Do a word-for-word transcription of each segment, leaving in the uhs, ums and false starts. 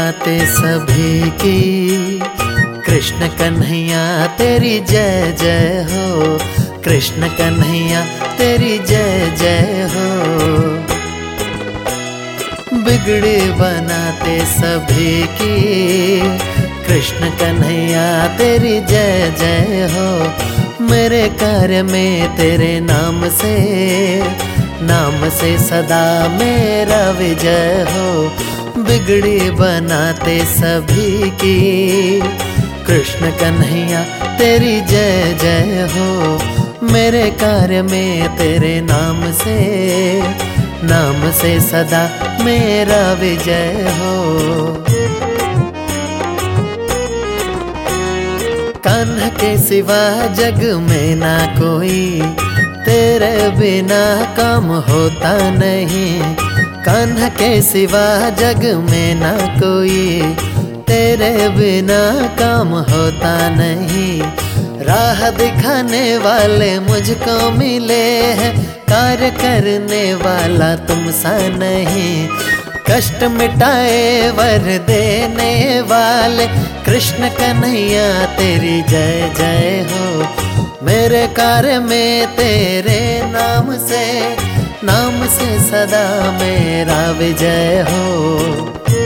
बनाते सभी की। कृष्ण कन्हैया तेरी जय जय हो, कृष्ण कन्हैया तेरी जय जय हो। बिगड़ी बनाते सभी की, कृष्ण कन्हैया तेरी जय जय हो। मेरे कार्य में तेरे नाम से, नाम से सदा मेरा विजय हो। बिगड़ी बनाते सभी की, कृष्ण कन्हैया तेरी जय जय हो। मेरे कार्य में तेरे नाम से, नाम से सदा मेरा विजय हो। कान्हा के सिवा जग में ना कोई, तेरे बिना काम होता नहीं। कान्हा के सिवा जग में ना कोई, तेरे बिना काम होता नहीं। राह दिखाने वाले मुझको मिले हैं, कार्य करने वाला तुम सा नहीं। कष्ट मिटाए वर देने वाले, कृष्ण कन्हैया तेरी जय जय हो। मेरे कार्य में तेरे नाम से, नाम से सदा मेरा विजय हो।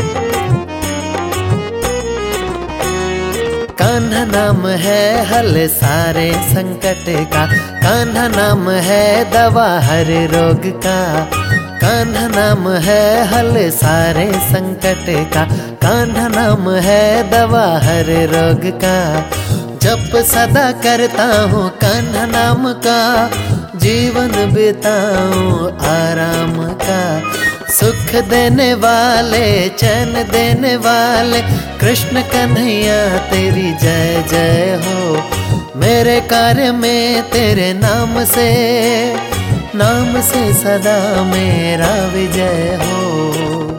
कान्हा नाम है हल सारे संकट का, कान्हा नाम है दवा हर रोग का। कान्हा नाम है हल सारे संकट का, कान्हा नाम है दवा हर रोग का। जप सदा करता हूँ कान्हा नाम का, जीवन बिताऊं आराम का। सुख देने वाले, चैन देने वाले, कृष्ण कन्हैया तेरी जय जय हो। मेरे कार्य में तेरे नाम से, नाम से सदा मेरा विजय हो।